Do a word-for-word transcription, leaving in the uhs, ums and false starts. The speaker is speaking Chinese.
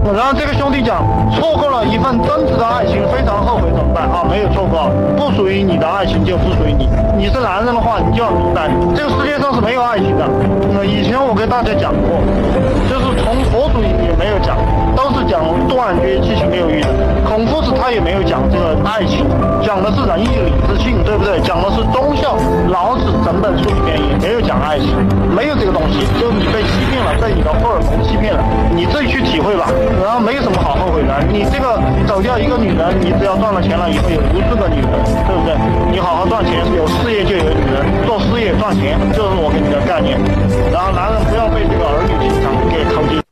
然后这个兄弟讲，错过了一份真实的爱情，非常后悔怎么办啊？没有错过，不属于你的爱情就不属于你。你是男人的话，你就要明白，这个世界上是没有爱情的。那、嗯、以前我给大家讲过，就是从佛祖也没有讲，都是讲断绝七情六欲的。孔夫子他也没有讲这个爱情，讲的是仁义礼智信，对不对？讲的是忠孝。老子整本书里面也没有讲爱情，没有这个东西，就你被欺骗了，被你的荷尔蒙欺骗了，你自己去体会吧。然后没有什么好后悔的，你这个走掉一个女人，你只要赚了钱了以后有无数个女人，对不对？你好好赚钱，有事业就有女人，做事业赚钱，就是我给你的概念。然后男人不要被这个儿女情长给扣进。